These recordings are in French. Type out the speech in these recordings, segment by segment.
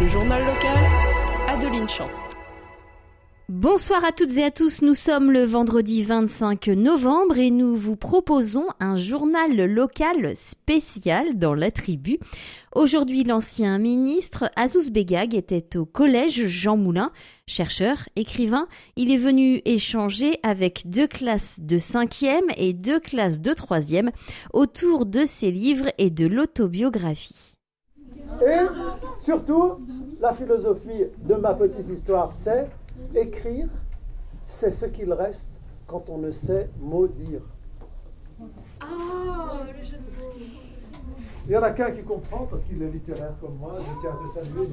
Le journal local, Adeline Champ. Bonsoir à toutes et à tous, nous sommes le vendredi 25 novembre et nous vous proposons un journal local spécial dans la tribu. Aujourd'hui, l'ancien ministre Azouz Begag était au collège Jean Moulin. Chercheur, écrivain, il est venu échanger avec 2 classes de 5e et 2 classes de 3e autour de ses livres et de l'autobiographie. Et surtout, la philosophie de ma petite histoire, c'est écrire, c'est ce qu'il reste quand on ne sait maudire. Le jeu de mots. Il y en a qu'un qui comprend parce qu'il est littéraire comme moi. Je tiens à te saluer,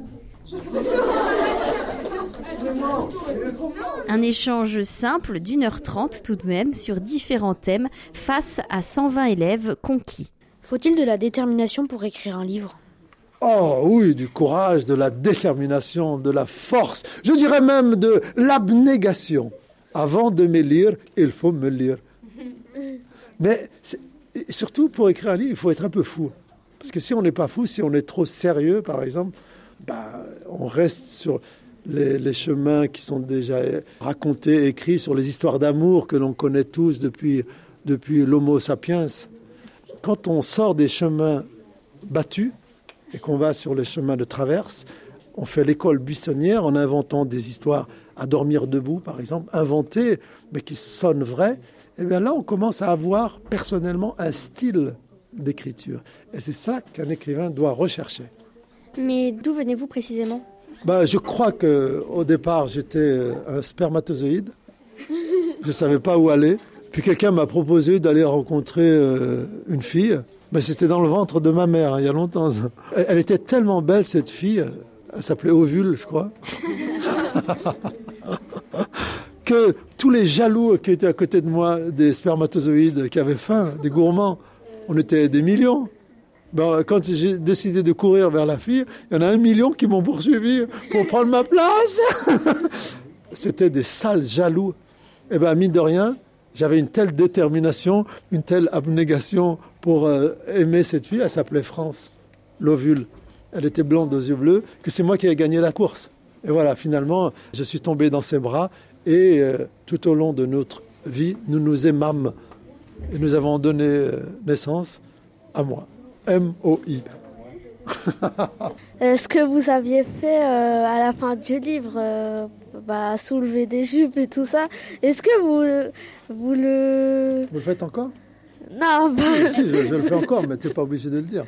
Jérôme. Un échange simple d'1h30 tout de même sur différents thèmes face à 120 élèves conquis. Faut-il de la détermination pour écrire un livre ? Oh oui, du courage, de la détermination, de la force, je dirais même de l'abnégation. Avant de me lire, il faut me lire. Mais surtout pour écrire un livre, il faut être un peu fou. Parce que si on n'est pas fou, si on est trop sérieux par exemple, on reste sur les chemins qui sont déjà racontés, écrits, sur les histoires d'amour que l'on connaît tous depuis l'Homo sapiens. Quand on sort des chemins battus, et qu'on va sur les chemins de traverse, on fait l'école buissonnière en inventant des histoires à dormir debout, par exemple, inventées, mais qui sonnent vraies. Et bien là, on commence à avoir personnellement un style d'écriture. Et c'est ça qu'un écrivain doit rechercher. Mais d'où venez-vous précisément ? Je crois qu'au départ, j'étais un spermatozoïde. Je ne savais pas où aller. Puis quelqu'un m'a proposé d'aller rencontrer une fille. Mais c'était dans le ventre de ma mère, il y a longtemps. Elle était tellement belle, cette fille. Elle s'appelait Ovule, je crois. Que tous les jaloux qui étaient à côté de moi, des spermatozoïdes qui avaient faim, des gourmands, on était des millions. Quand j'ai décidé de courir vers la fille, il y en a 1 million qui m'ont poursuivi pour prendre ma place. C'était des sales jaloux. Et mine de rien, j'avais une telle détermination, une telle abnégation pour aimer cette fille. Elle s'appelait France, l'Ovule. Elle était blonde aux yeux bleus, que c'est moi qui ai gagné la course. Et voilà, finalement, je suis tombé dans ses bras et tout au long de notre vie, nous nous aimâmes. Et nous avons donné naissance à moi. M-O-I. Ce que vous aviez fait à la fin du livre, soulever des jupes et tout ça, est-ce que vous le... Vous le faites encore ? Non, Si, je le fais encore, mais tu n'es pas obligé de le dire.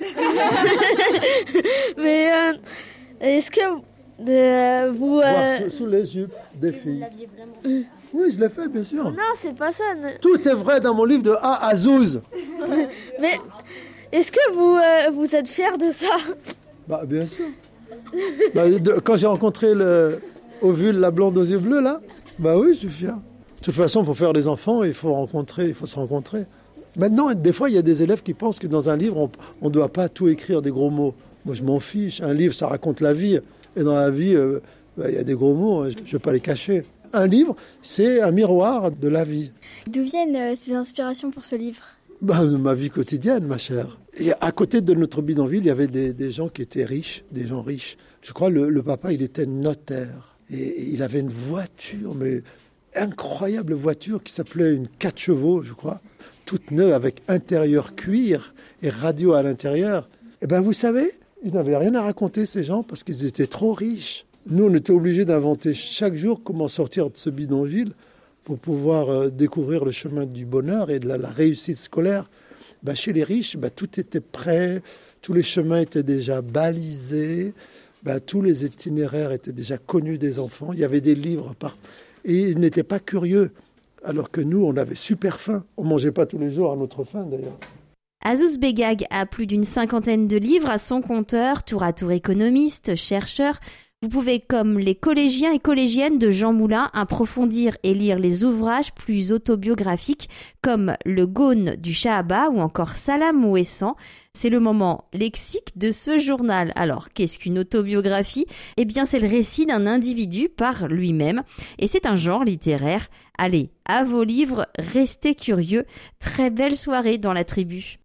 Mais est-ce que vous... Voir sous les jupes des filles. Oui, je l'ai fait, bien sûr. Non, c'est pas ça. Tout est vrai dans mon livre de A à Zouz. Mais est-ce que vous êtes fier de ça ? Bien sûr. Quand j'ai rencontré Ovule, la blonde aux yeux bleus, là, oui, je suis fier. De toute façon, pour faire des enfants, il faut se rencontrer. Maintenant, des fois, il y a des élèves qui pensent que dans un livre, on ne doit pas tout écrire des gros mots. Moi, je m'en fiche. Un livre, ça raconte la vie. Et dans la vie, il y a des gros mots, je ne vais pas les cacher. Un livre, c'est un miroir de la vie. D'où viennent ces inspirations pour ce livre ? De ma vie quotidienne, ma chère. Et à côté de notre bidonville, il y avait des gens qui étaient riches, des gens riches. Je crois le papa, il était notaire. Et il avait une voiture, mais incroyable voiture qui s'appelait une 4 chevaux, je crois, toute neuve avec intérieur cuir et radio à l'intérieur. Vous savez, ils n'avaient rien à raconter, ces gens, parce qu'ils étaient trop riches. Nous, on était obligés d'inventer chaque jour comment sortir de ce bidonville pour pouvoir découvrir le chemin du bonheur et de la réussite scolaire. Chez les riches, tout était prêt, tous les chemins étaient déjà balisés, tous les itinéraires étaient déjà connus des enfants, il y avait des livres et ils n'étaient pas curieux, alors que nous, on avait super faim. On ne mangeait pas tous les jours à notre faim, d'ailleurs. Azouz Begag a plus d'une 50aine de livres à son compteur, tour à tour économiste, chercheur. Vous pouvez, comme les collégiens et collégiennes de Jean Moulin, approfondir et lire les ouvrages plus autobiographiques comme Le Gaune du Shahaba ou encore Salam Ouessant. C'est le moment lexique de ce journal. Alors, qu'est-ce qu'une autobiographie ? Eh bien, c'est le récit d'un individu par lui-même et c'est un genre littéraire. Allez, à vos livres, restez curieux. Très belle soirée dans la tribu.